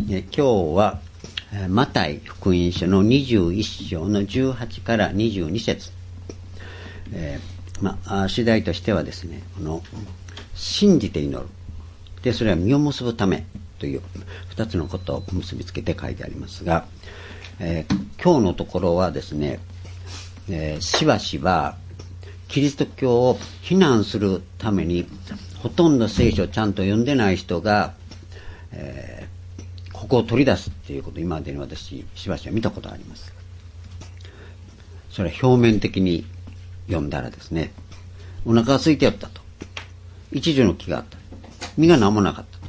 今日はマタイ福音書の21章の18から22節、主題としてはですね、この信じて祈る、でそれは実を結ぶためという2つのことを結びつけて書いてありますが、今日のところはですね、しばしばキリスト教を非難するためにほとんど聖書をちゃんと読んでない人が、ここを取り出すっていうことを今までに私しばしば見たことがあります。それは表面的に読んだらですね、お腹が空いてやったと、一時の気があった、身が何もなかったと、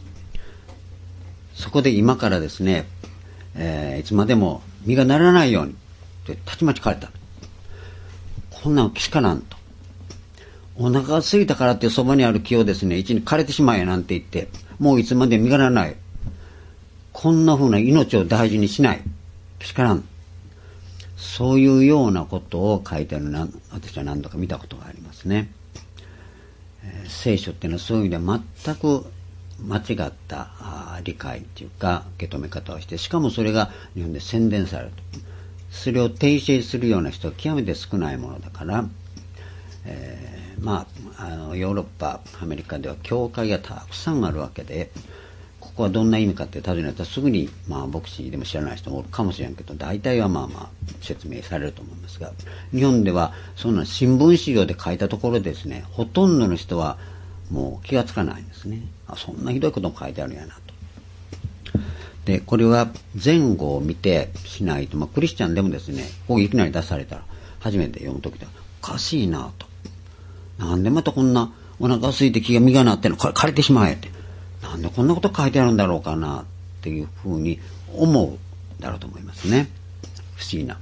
そこで今からですね、いつまでも身がならないようにってたちまち枯れた。こんなのけしからんと、お腹が空いたからってそばにある木をですね、一日枯れてしまえなんて言ってもういつまで身がならない、こんな風な命を大事にしない、けしからん、そういうようなことを書いてあるの私は何度か見たことがありますね。聖書っていうのはそういう意味では全く間違った理解というか受け止め方をして、しかもそれが日本で宣伝されると、それを訂正するような人は極めて少ないものだから、ヨーロッパアメリカでは教会がたくさんあるわけで、ここはどんな意味かって尋ねたらすぐに牧師でも知らない人もおるかもしれんけど、大体は説明されると思いますが、日本ではそんな新聞資料で書いたところですね、ほとんどの人はもう気がつかないんですね。そんなひどいことも書いてあるんやなと。でこれは前後を見てしないと、クリスチャンでもですね、こういきなり出されたら初めて読むときはおかしいなと、なんでまたこんなお腹が空いて気が身がなってんの、枯れてしまえって、なんでこんなこと書いてあるんだろうかなっていうふうに思うだろうと思いますね。不思議な。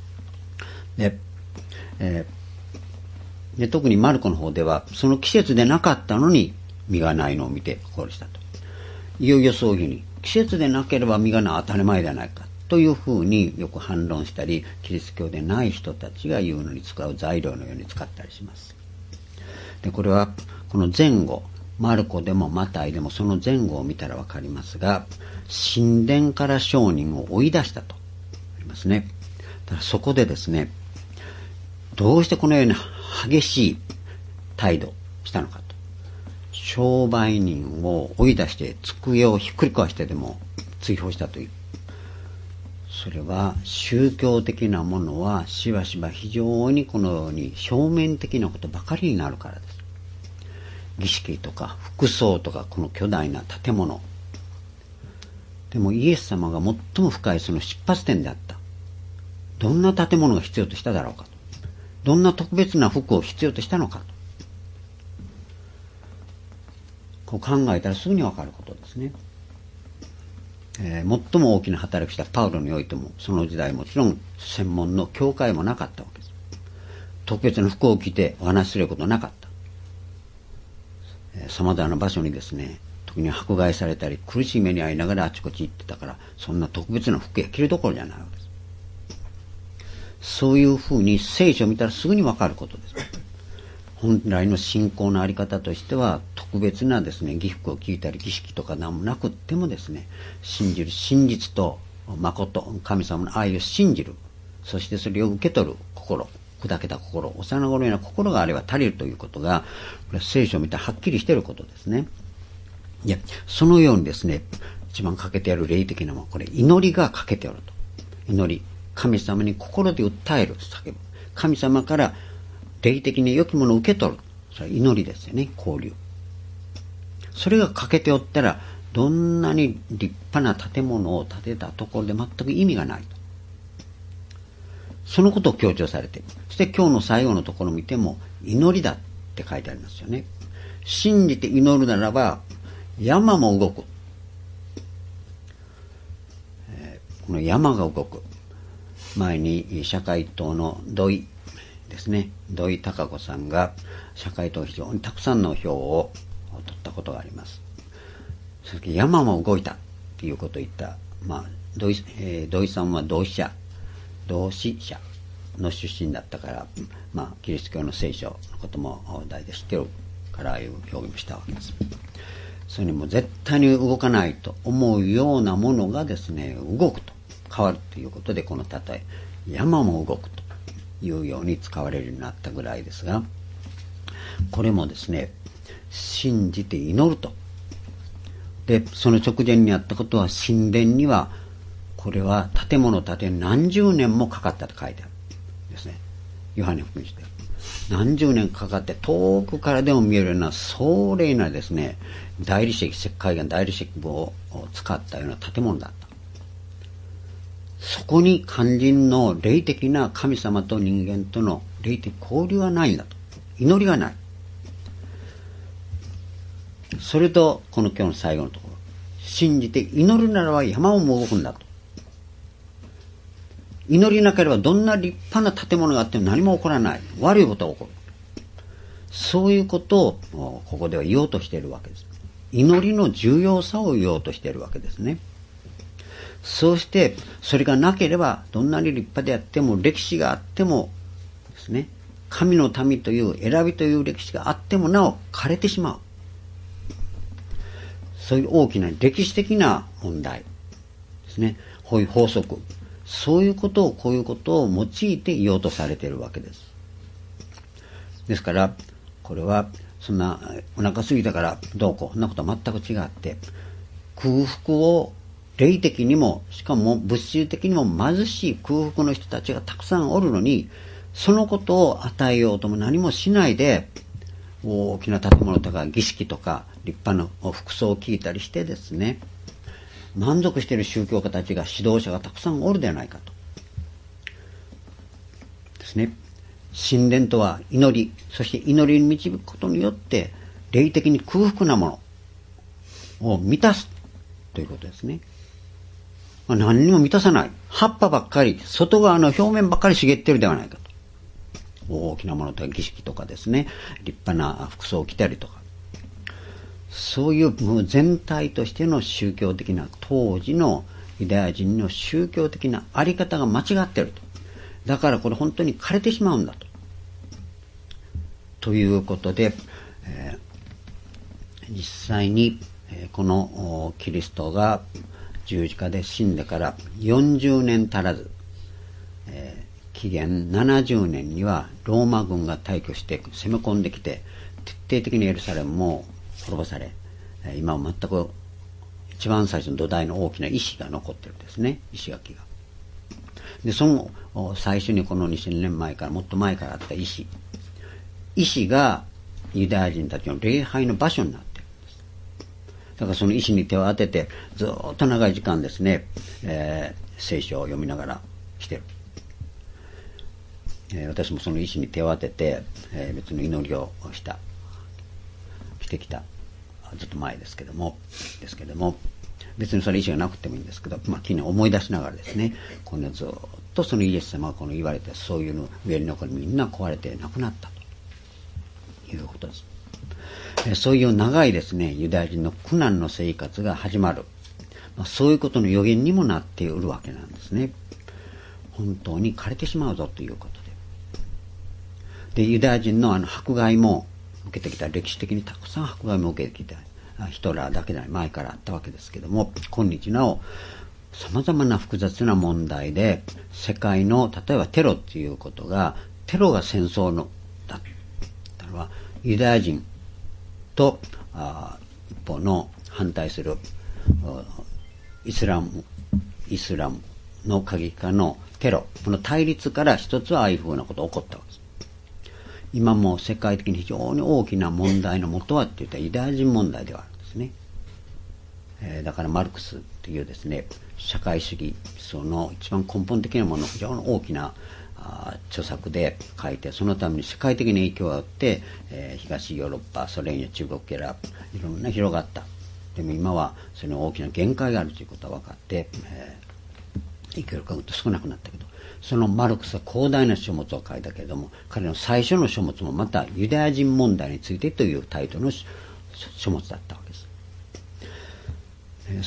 で特にマルコの方ではその季節でなかったのに実がないのを見て心したと、いよいよそういうふうに季節でなければ実がない当たり前ではないかというふうによく反論したり、キリスト教でない人たちが言うのに使う材料のように使ったりします。でこれはこの前後、マルコでもマタイでもその前後を見たらわかりますが、神殿から商人を追い出したとありますね。だからそこでですね、どうしてこのように激しい態度したのかと、商売人を追い出して机をひっくり返してでも追放したという、それは宗教的なものはしばしば非常にこのように表面的なことばかりになるからです。儀式とか服装とかこの巨大な建物でも、イエス様が最も深いその出発点であった、どんな建物が必要としただろうかと、どんな特別な服を必要としたのかと、こう考えたらすぐにわかることですね。最も大きな働きしたパウロにおいても、その時代もちろん専門の教会もなかったわけです。特別な服を着てお話しすることはなかった。様々な場所にですね、時に迫害されたり苦しい目に遭いながらあちこち行ってたから、そんな特別な服や着るどころじゃないわけです。そういうふうに聖書を見たらすぐにわかることです。本来の信仰のあり方としては、特別なですね、儀服を着いたり儀式とか何もなくってもですね、信じる真実と誠、神様の愛を信じる、そしてそれを受け取る心、砕けた心、幼子のような心があれば足りるということが、これは聖書を見たらはっきりしていることですね。いや、そのようにですね、一番欠けてある霊的なもの、これ祈りが欠けてあると。祈り、神様に心で訴える、叫ぶ、神様から霊的に良きものを受け取る、それは祈りですよね、交流。それが欠けておったら、どんなに立派な建物を建てたところで全く意味がないと。そのことを強調されている。そして今日の最後のところを見ても、祈りだって書いてありますよね。信じて祈るならば山も動く。この山が動く。前に社会党の土井ですね、土井孝子さんが社会党非常にたくさんの票を取ったことがあります。その時山も動いたっていうことを言った。土井さんは同志社の出身だったから、キリスト教の聖書のことも大体知ってるから、ああいう表現をしたわけです。 それにもう絶対に動かないと思うようなものがですね、動くと変わるということで、この例え、山も動くというように使われるようになったぐらいですが、これもですね、信じて祈ると。で、その直前にあったことは、神殿には、これは建物を建て何十年もかかったと書いてあるんですね。ヨハネ福音書で。何十年かかって遠くからでも見えるような壮麗なですね、大理石、石灰岩大理石を使ったような建物だった。そこに肝心の霊的な神様と人間との霊的交流はないんだと。祈りがない。それと、この今日の最後のところ。信じて祈るならば山も動くんだと。祈りなければどんな立派な建物があっても何も起こらない。悪いことが起こる。そういうことをここでは言おうとしているわけです。祈りの重要さを言おうとしているわけですね。そうしてそれがなければどんなに立派であっても歴史があってもですね、神の民という選びという歴史があってもなお枯れてしまう。そういう大きな歴史的な問題ですね。こういう法則。そういうことを、こういうことを用いて言おうとされているわけです。ですから、これは、そんな、お腹すいたからどうこう、そんなことは全く違って、空腹を霊的にも、しかも物質的にも貧しい空腹の人たちがたくさんおるのに、そのことを与えようとも何もしないで、大きな建物とか儀式とか立派な服装を聞いたりしてですね、満足している宗教家たちが指導者がたくさんおるではないかと。ですね。神殿とは祈り、そして祈りに導くことによって霊的に空腹なものを満たすということですね。何にも満たさない。葉っぱばっかり、外側の表面ばっかり茂っているではないかと。大きなものとか儀式とかですね、立派な服装を着たりとか。そういう全体としての宗教的な当時のユダヤ人の宗教的なあり方が間違っていると。だからこれ本当に枯れてしまうんだと。ということで、実際にこのキリストが十字架で死んでから40年足らず、紀元70年にはローマ軍が大挙して攻め込んできて、徹底的にエルサレムも滅ぼされ、今は全く一番最初の土台の大きな石が残ってるんですね、石垣が。で、その最初にこの2000年前からもっと前からあった石がユダヤ人たちの礼拝の場所になっているんです。だからその石に手を当ててずっと長い時間ですね、聖書を読みながらしてる。私もその石に手を当てて、別の祈りをしてきた。ずっと前ですけども、別にそれ石がなくてもいいんですけど、昨日思い出しながらですね、このずっとそのイエス様がこの言われて、そういうの上に残りみんな壊れてなくなったということです。そういう長いですね、ユダヤ人の苦難の生活が始まる。そういうことの予言にもなっているわけなんですね。本当に枯れてしまうぞということで。で、ユダヤ人の迫害も受けてきた、歴史的にたくさん迫害も受けてきた、ヒトラーだけでない前からあったわけですけども、今日なお様々な複雑な問題で、世界の例えばテロっていうことが、テロが戦争のだったのはユダヤ人と一方の反対するイスラムの過激化のテロ、この対立から一つはああいうふうなことが起こったわけです。今も世界的に非常に大きな問題の元はって言ったらユダヤ人問題ではあるんですね。だからマルクスというですね、社会主義その一番根本的なもの、非常に大きな著作で書いて、そのために世界的に影響があって、東ヨーロッパ、ソ連や中国からいろんな広がった。でも今はその大きな限界があるということは分かって、影響力がぐっと少なくなったけど、そのマルクスは広大な書物を書いたけれども、彼の最初の書物もまたユダヤ人問題についてというタイトルの書物だったわけです。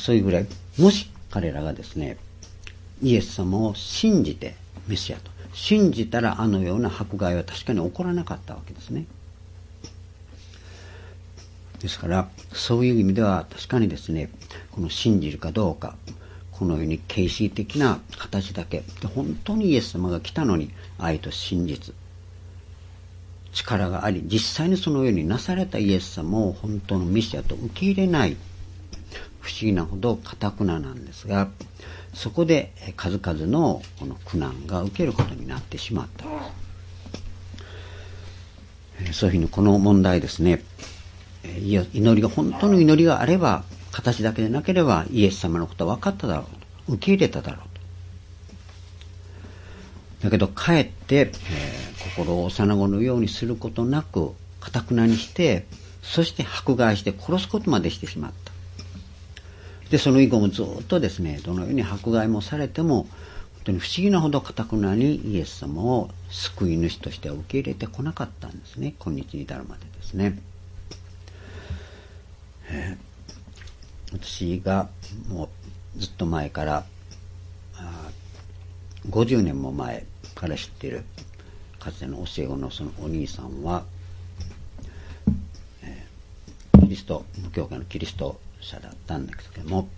そういうぐらい、もし彼らがですね、イエス様を信じてメシアと信じたら、あのような迫害は確かに起こらなかったわけですね。 ですから、そういう意味では確かにですね、この信じるかどうか、このように形式的な形だけで、本当にイエス様が来たのに愛と真実、力があり、実際にそのようになされたイエス様を本当のメシアと受け入れない、不思議なほど堅くななんですが、そこで数々のこの苦難が受けることになってしまったんです。そういうふうにこの問題ですね、祈りが本当の祈りがあれば、形だけでなければイエス様のことは分かっただろうと、受け入れただろうと。だけどかえって、心を幼子のようにすることなく堅くなにして、そして迫害して殺すことまでしてしまった。でその以後もずっとですね、どのように迫害もされても、本当に不思議なほど堅くなにイエス様を救い主としては受け入れてこなかったんですね、今日に至るまでですね。私がもうずっと前から50年も前から知っているかつての教え子のそのお兄さんは、キリスト無教会のキリスト者だったんですけども、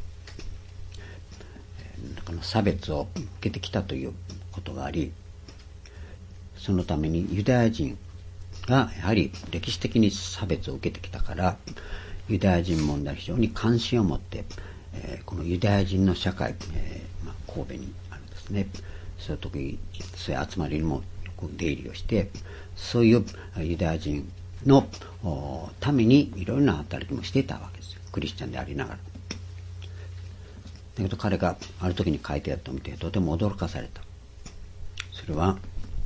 差別を受けてきたということがあり、そのためにユダヤ人がやはり歴史的に差別を受けてきたから、ユダヤ人問題に非常に関心を持って、このユダヤ人の社会、神戸にあるですね、そういう時、そういう集まりにもよく出入りをして、そういうユダヤ人のためにいろいろな働きもしていたわけですよ、クリスチャンでありながら。だけど彼がある時に書いてあったのを見てとても驚かされた。それは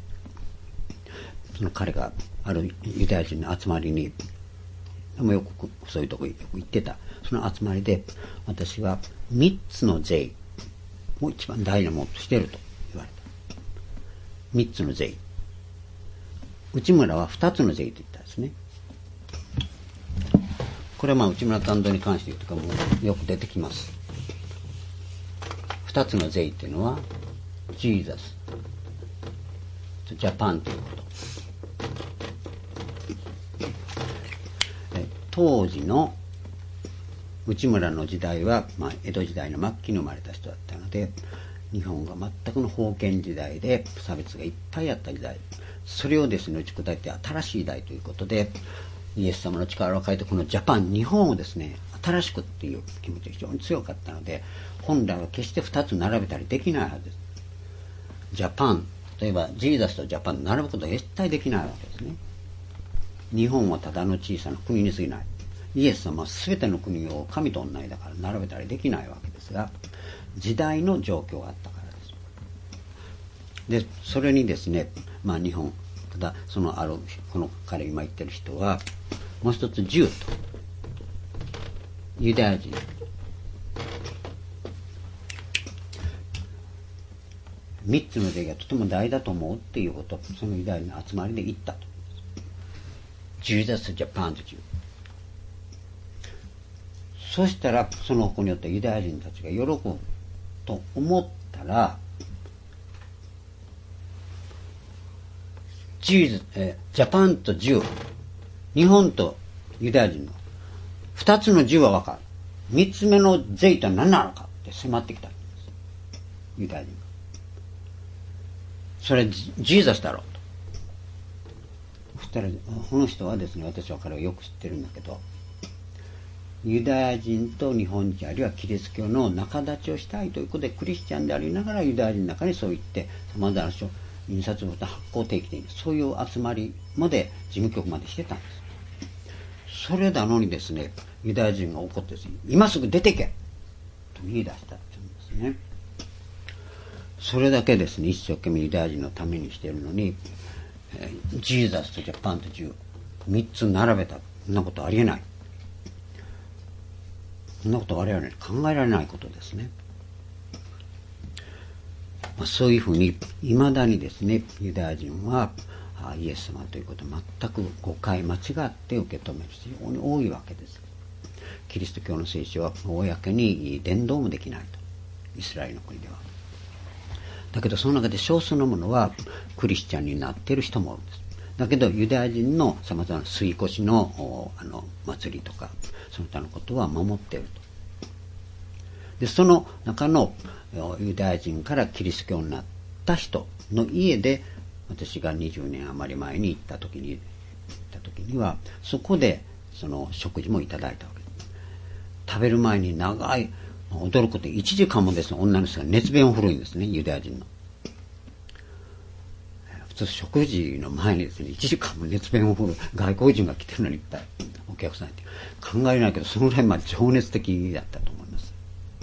その彼があるユダヤ人の集まりに、でもよくそういうとこよく行ってた、その集まりで、私は3つの税を一番大事なものとしていると言われた。3つの税、内村は2つの税と言ったんですね。これは内村担当に関して言うとかもよく出てきます。2つの税っていうのはジーザスとジャパンということ。当時の内村の時代は、江戸時代の末期に生まれた人だったので、日本が全くの封建時代で差別がいっぱいあった時代、それをですね打ち砕いて新しい時代ということで、イエス様の力を借りてこのジャパン、日本をですね新しくっていう気持ちが非常に強かったので、本来は決して2つ並べたりできないはずです。ジャパン、例えばジーザスとジャパン並ぶことは絶対できないわけですね。日本はただの小さな国に過ぎない。イエス様は全ての国を神と同じだから並べたりできないわけですが、時代の状況があったからです。でそれにですね、日本、ただそのあるこの彼今言ってる人はもう一つジューとユダヤ人、3つの税がとても大事だと思うっていうことをそのユダヤ人の集まりで言ったと。ジーザスジャパンという。そしたらその子によってユダヤ人たちが喜ぶと思ったら、ジャパンとジュー、日本とユダヤ人の2つのジューは分かる。3つ目の税とは何なのかって迫ってきたんです。ユダヤ人が。それジーザスだろうと。そしたらこの人はですね、私は彼をよく知ってるんだけど、ユダヤ人と日本人あるいはキリスト教の仲立ちをしたいということで、クリスチャンでありながらユダヤ人の中にそう言って様々な印刷物の発行定期的にそういう集まりまで事務局までしてたんです。それなのにですね、ユダヤ人が怒ってですね、今すぐ出てけと言い出したって言うんですね。それだけですね、一生懸命ユダヤ人のためにしているのに、ジーザスとジャパンとジュー3つ並べた。そんなことありえない。そんなこと我々に考えられないことですね。そういうふうに未だにですね、ユダヤ人はイエス様ということを全く誤解間違って受け止める人非常に多いわけです。キリスト教の聖書は公に伝道もできないと、イスラエルの国では。だけどその中で少数の者はクリスチャンになっている人もいるんです。 だけどユダヤ人の様々な吸い越しの祭りとかその他のことは守っていると。でその中のユダヤ人からキリスト教になった人の家で私が20年余り前に行った時にはそこでその食事もいただいたわけです。食べる前に長い驚くこと1時間もですね、女の人が熱弁を振るんですね、ユダヤ人の。普通食事の前にですね、1時間も熱弁を振る外国人が来てるのにいっぱいお客さんって考えないけど、そのぐらい情熱的だったと思います。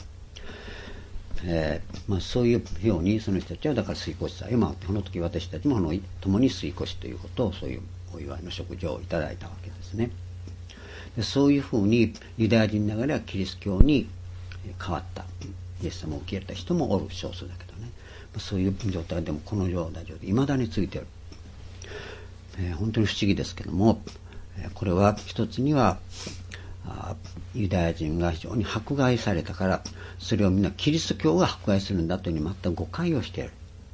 そういうようにその人たちはだから水越祭を、この時私たちも共に水越しということをそういうお祝いの食事をいただいたわけですね。でそういうふうにユダヤ人ながらキリスト教に変わったイエス様を受け入れた人もおる、少数だけどね、そういう状態でもこの状態で未だについている。本当に不思議ですけども、これは一つにはユダヤ人が非常に迫害されたから、それをみんなキリスト教が迫害するんだというふうに全く誤解をしている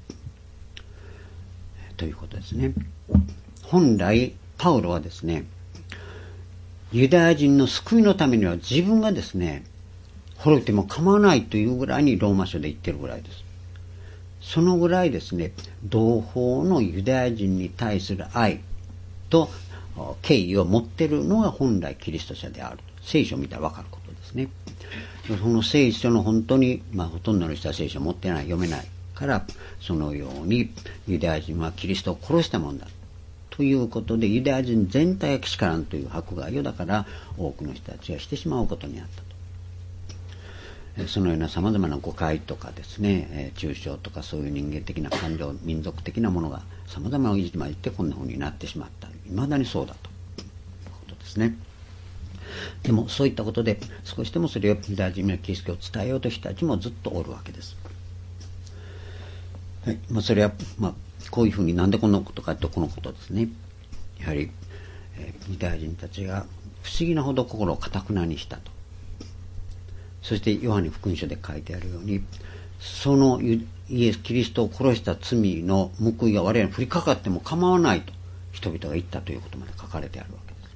ということですね。本来パウロはですね、ユダヤ人の救いのためには自分がですね滅びても構わないというぐらいにローマ書で言ってるぐらいです。そのぐらいですね、同胞のユダヤ人に対する愛と敬意を持っているのが本来キリスト者である。聖書を見たら分かることですね。その聖書の本当に、ほとんどの人は聖書を持ってない、読めないから、そのようにユダヤ人はキリストを殺したもんだということで、ユダヤ人全体がけしからんという迫害をだから多くの人たちがしてしまうことになったと。そのような様々な誤解とかですね、抽象とかそういう人間的な感情、民族的なものが様々な意地までいってこんな風になってしまった。未だにそうだということですね。でもそういったことで少しでもそれをユダヤ人のキリスト教を伝えようとした人たちもずっとおるわけです。はい、それはこういうふうになんでこのことかとこのことですね。やはり、ユダヤ人たちが不思議なほど心を堅くなにしたと。そしてヨハネ福音書で書いてあるように、そのキリストを殺した罪の報いが我々に降りかかっても構わないと人々が言ったということまで書かれてあるわけです。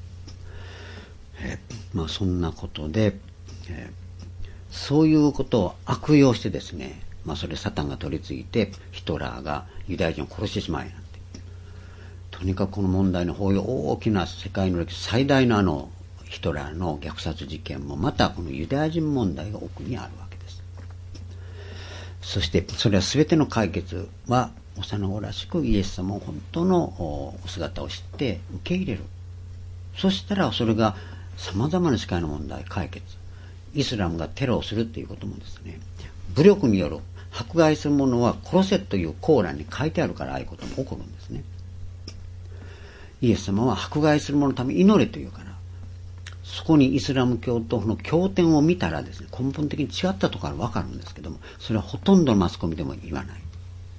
そんなことで、そういうことを悪用してですね、それサタンが取り付いてヒトラーがユダヤ人を殺してしまいなんて、とにかくこの問題のこういう大きな世界の歴史最大のヒトラーの虐殺事件もまたこのユダヤ人問題が奥にあるわけです。そしてそれは全ての解決は幼子らしくイエス様を本当のお姿を知って受け入れる。そしたらそれが様々な世界の問題解決。イスラムがテロをするということもですね、武力による迫害する者は殺せというコーランに書いてあるからああいうことも起こるんですね。イエス様は迫害する者のために祈れというから、そこにイスラム教とその経典を見たらですね、根本的に違ったところがわかるんですけども、それはほとんどのマスコミでも言わない。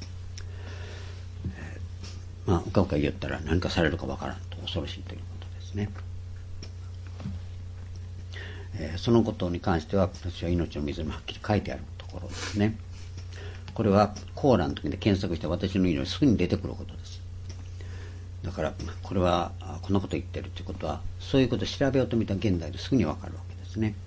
うかうか言ったら何かされるかわからんと恐ろしいということですね。そのことに関しては私は命の水にはっきり書いてあるところですね。これはコーランの時で検索して私の命すぐに出てくることです。だからこれはこんなこと言ってるということは、そういうことを調べようと見た現代ですぐにわかるわけですね。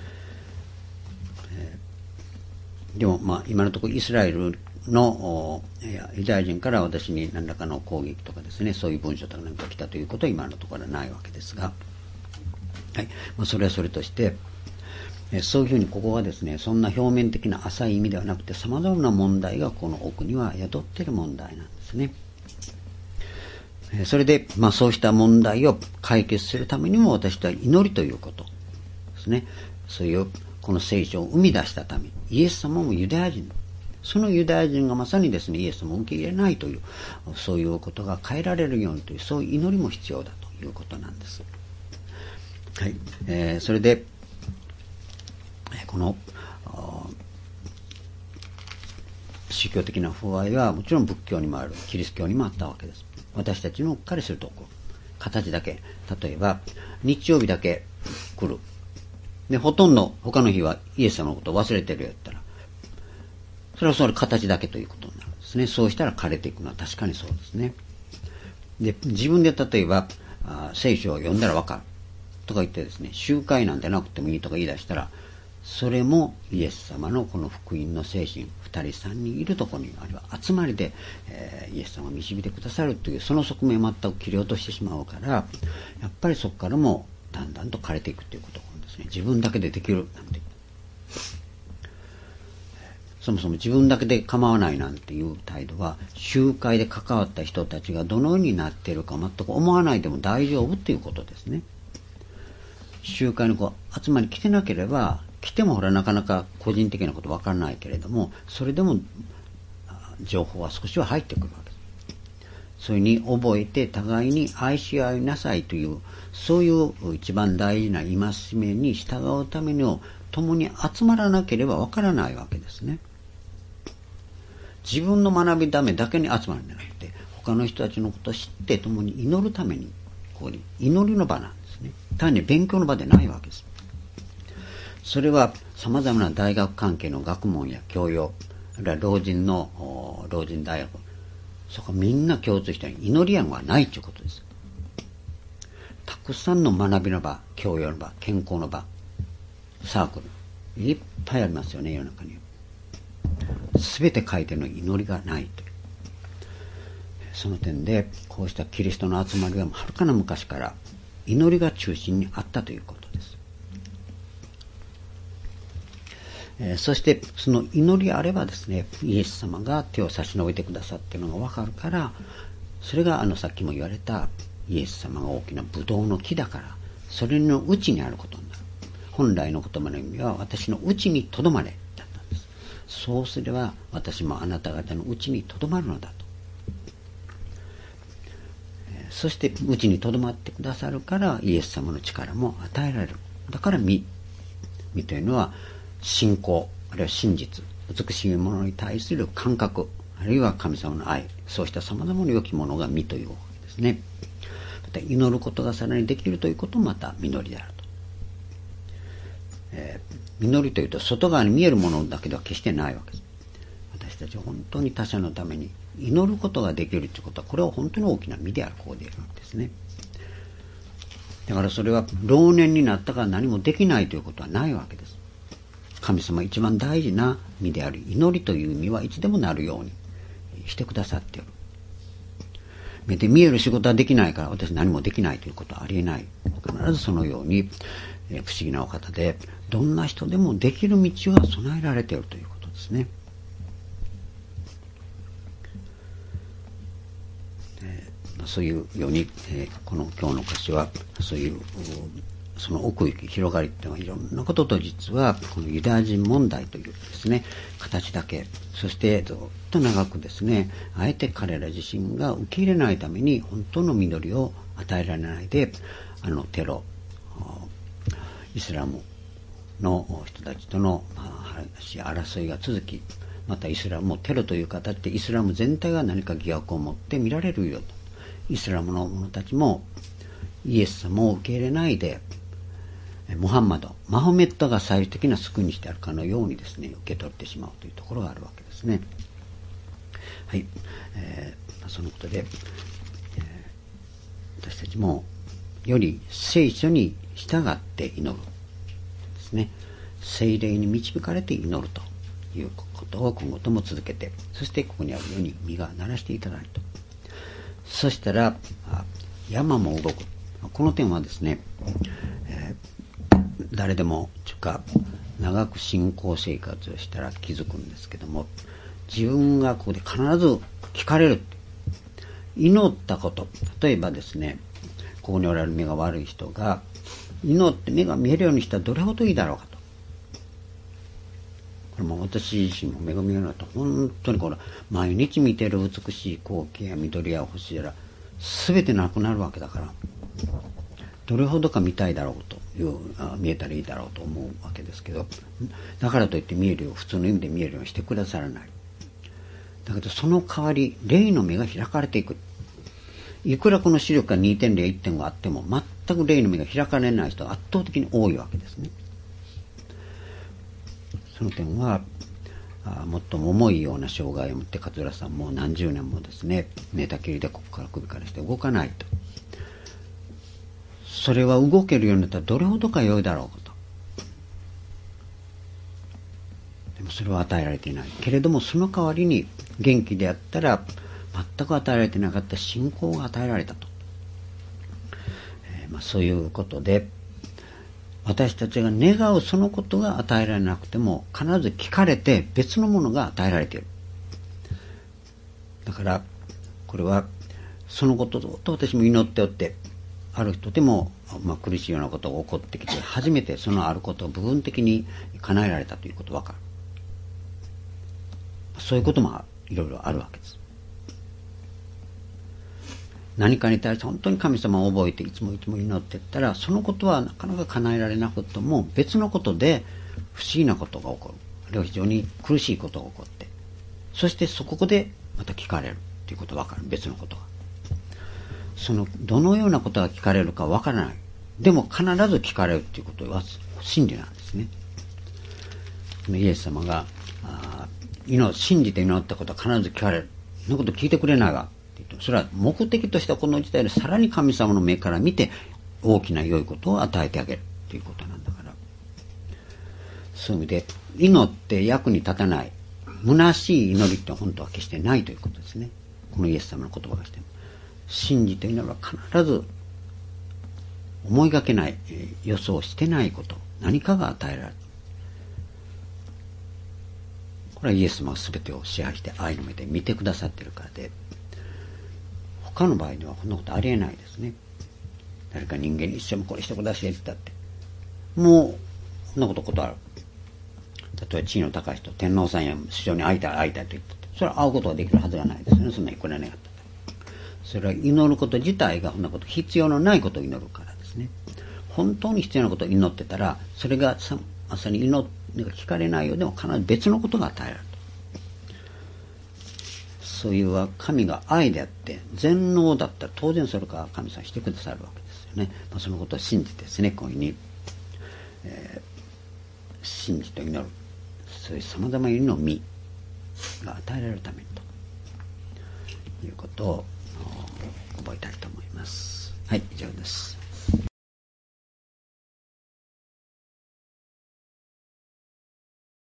でも今のところイスラエルのユダヤ人から私に何らかの攻撃とかですね、そういう文書とか何か来たということは今のところはないわけですが、はい、それはそれとして、そういうふうにここはですね、そんな表面的な浅い意味ではなくて、様々な問題がこの奥には宿っている問題なんですね。それで、そうした問題を解決するためにも私とは祈りということですね。そういうこの聖書を生み出したため、イエス様もユダヤ人、そのユダヤ人がまさにですね、イエス様を受け入れないという、そういうことが変えられるようにという、そういう祈りも必要だということなんです。はい、それでこの宗教的な不愛はもちろん仏教にもある、キリスト教にもあったわけです。私たちの彼するとこ形だけ、例えば日曜日だけ来るで、ほとんど他の日はイエス様のことを忘れてるよったら、それはそれ形だけということになるんですね。そうしたら枯れていくのは確かにそうですね。 で、自分で例えば、聖書を読んだらわかるとか言ってですね、集会なんてなくてもいいとか言い出したら、それもイエス様のこの福音の精神、2人3人いるところに、あるいは集まりで、イエス様が導いてくださるという、その側面を全く切り落としてしまうから、やっぱりそこからもだんだんと枯れていくということなんですね。自分だけでできるなんて。そもそも自分だけで構わないなんていう態度は、集会で関わった人たちがどのようになっているか全く思わないでも大丈夫ということですね。集会に集まり来てなければ、来てもほらなかなか個人的なことわからないけれども、それでも情報は少しは入ってくるわけです。それに覚えて互いに愛し合いなさいという、そういう一番大事な戒めに従うためにを共に集まらなければわからないわけですね。自分の学びためだけに集まるんじゃなくて、他の人たちのことを知って共に祈るために、ここに祈りの場なんですね。単に勉強の場でないわけです。それは様々な大学関係の学問や教養、あるいは老人大学、そこはみんな共通したように祈り案はないということです。たくさんの学びの場、教養の場、健康の場、サークル、いっぱいありますよね、世の中に。すべて書いての祈りがないという。その点で、こうしたキリストの集まりははるかな昔から祈りが中心にあったということです。そしてその祈りあればですね、イエス様が手を差し伸べてくださっているのがわかるから、それがさっきも言われたイエス様が大きなブドウの木だから、それの内にあることになる。本来の言葉の意味は、私の内にとどまれだったんです。そうすれば私もあなた方の内にとどまるのだと。そして内にとどまってくださるから、イエス様の力も与えられる。だから御というのは信仰、あるいは真実、美しいものに対する感覚、あるいは神様の愛、そうした様々な良きものが御というわけですね。また祈ることがさらにできるということもまた祈りであると。祈りというと外側に見えるものだけでは決してないわけです。私たちは本当に他者のために祈ることができるということは、これは本当に大きな実である方であるわけですね。だからそれは老年になったから何もできないということはないわけです。神様一番大事な実である祈りという実はいつでもなるようにしてくださっている。目で見える仕事はできないから私何もできないということはありえない。必ずそのように不思議なお方で、どんな人でもできる道は備えられているということですね。そういうように、この今日の歌詞はそういうその奥行き広がりっていうのはいろんなことと、実はこのユダヤ人問題というですね形だけ、そしてずっと長くですね、あえて彼ら自身が受け入れないために本当の実りを与えられないで、テロ、イスラムの人たちとの争いが続き、またイスラムもテロという形でイスラム全体が何か疑惑を持って見られるよと。イスラムの者たちもイエス様を受け入れないで、マホメットが最終的な救いにしてあるかのようにですね、受け取ってしまうというところがあるわけですね。はい、そのことで、私たちもより聖書に従って祈るですね、聖霊に導かれて祈るということを今後とも続けて、そしてここにあるように実がならしていただいて、そしたら山も動く。この点はですね、誰でも長く信仰生活をしたら気づくんですけども、自分がここで必ず聞かれる。祈ったこと、例えばですね、ここにおられる目が悪い人が祈って目が見えるようにしたらどれほどいいだろうかと。これも私自身も目が見えるようになったら、本当にこれ毎日見てる美しい光景や緑や星やら全てなくなるわけだから、どれほどか見たいだろうという、見えたらいいだろうと思うわけですけど、だからといって見えるよう、普通の意味で見えるようにしてくださらない。だけどその代わり霊の目が開かれていく。いくらこの視力が 2.0、1.5 あっても全く霊の目が開かれない人が圧倒的に多いわけですね。その点は最も重いような障害を持って桂さんもう何十年もですね、寝たきりでここから首からして動かないと。それは動けるようになったらどれほどか良いだろうかと。でもそれは与えられていないけれども、その代わりに元気であったら全く与えられていなかった信仰が与えられたと、そういうことで、私たちが願うそのことが与えられなくても必ず聞かれて別のものが与えられている。だからこれはそのことと私も祈っておって、ある人でも、苦しいようなことが起こってきて初めてそのあることを部分的に叶えられたということが分かる。そういうこともいろいろあるわけです。何かに対して本当に神様を覚えていつも祈っていったら、そのことはなかなか叶えられなくても別のことで不思議なことが起こる、あるいは非常に苦しいことが起こって、そしてそこでまた聞かれるということが分かる。別のことが、そのどのようなことが聞かれるか分からない、でも必ず聞かれるということは真理なんですね。イエス様が信じて祈ったことは必ず聞かれる、そのこと聞いてくれないわ、それは目的としてはこの時代でさらに神様の目から見て大きな良いことを与えてあげるということなんだから、そういう意味で祈って役に立たない虚しい祈りって本当は決してないということですね。このイエス様の言葉がしても、信じて祈るは必ず思いがけない、予想してないこと、何かが与えられる。これはイエス様が全てを支配して愛の目で見てくださっているからで、他の場合ではこんなことありえないですね。誰か人間に一生もこれしてくださいって言ったって、もうこんなことある。例えば地位の高い人、天皇さんや首相に会いたいと言ったって、それは会うことができるはずがないですよね。そんなにこれは願ったって、それは祈ること自体がこんなこと、必要のないことを祈るからですね。本当に必要なことを祈ってたら、それがまさに祈りが聞かれないようでも必ず別のことが与えられると。そういう神が愛であって全能だったら当然それから神様してくださるわけですよね。そのことを信じてですね、こういうふうに、信じて祈る、そういうさまざまな意味の実が与えられるためにということを覚えたいと思います。はい、以上です。